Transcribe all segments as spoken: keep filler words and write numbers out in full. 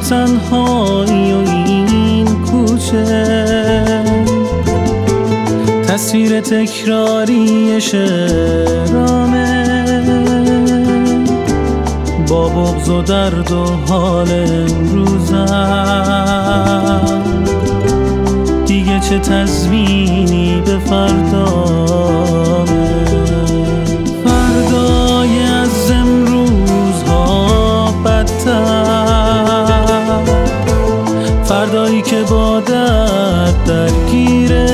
تنهایی و این کوچه، تصویر تکراری شعرامه با بغض و درد و حال امروزم. دیگه چه تضمینی به فردامه، فردای از امروزها بدتر، فردایی که با درد درگیره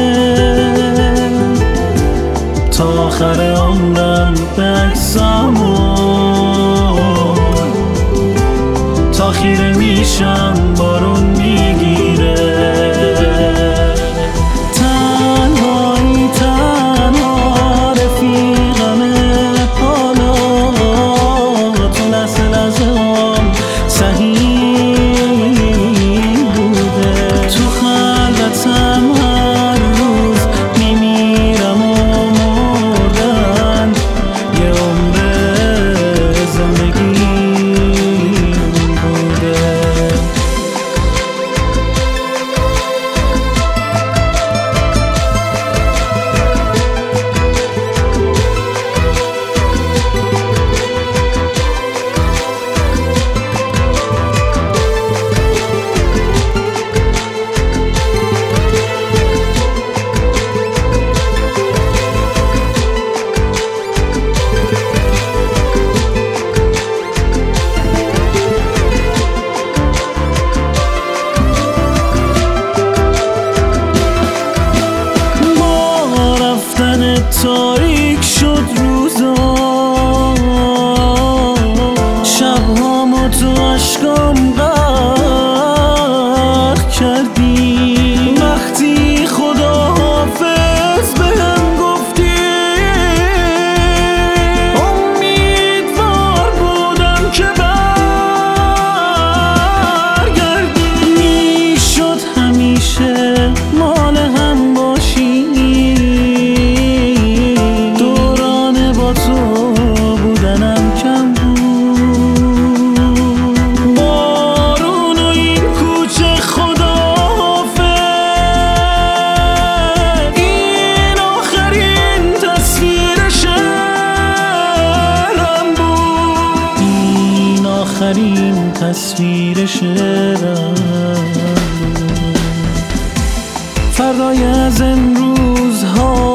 تا آخر عمرم به عکسامون، تا خیره میشم بارون میگیره. تنهایی تنها رفیقمه حالا، تو لحظه لحظه هم سهیم بوده. تو خلوتم هر روز میمیرم و مردن یه عمر زندگی بوده. تاریک شد روزا، شبهامو تو عشقام غرق کردی. وقتی خداحافظ بهم گفتی امیدوار بودم که برگردی. میشد همیشه مال هم باشی، بودنم کم بود. بارون و این کوچه خداحافظ، این آخرین تصویر شعرم بود، این آخرین تصویر شعرم بود. فردای از امروزها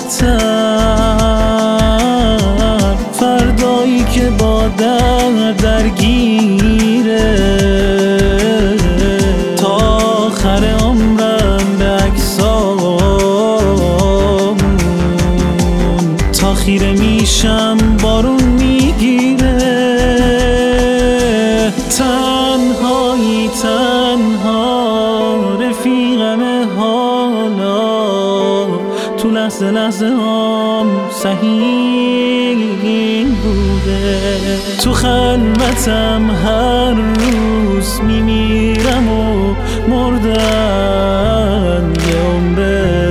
بدتر، فردایی که با درد درگیره تا آخر عمرم به عکسامون، تا خیره میشم بارون میگیره. تنهایی تنها رفیقم حالا، تو لحظه لحظه هم سهیم بوده. تو خلوتم هر روز میمیرم و مردن یه عمر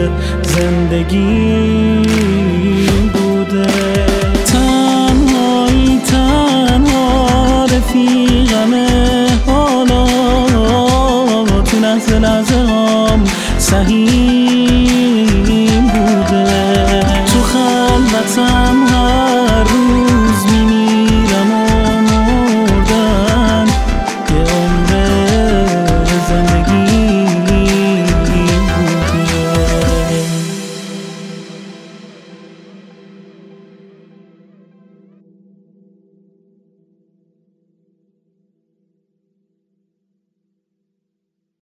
زندگی بوده. تنهایی تنها رفیقم حالا، تو لحظه لحظه هم سهیم بوده. تو خلوتم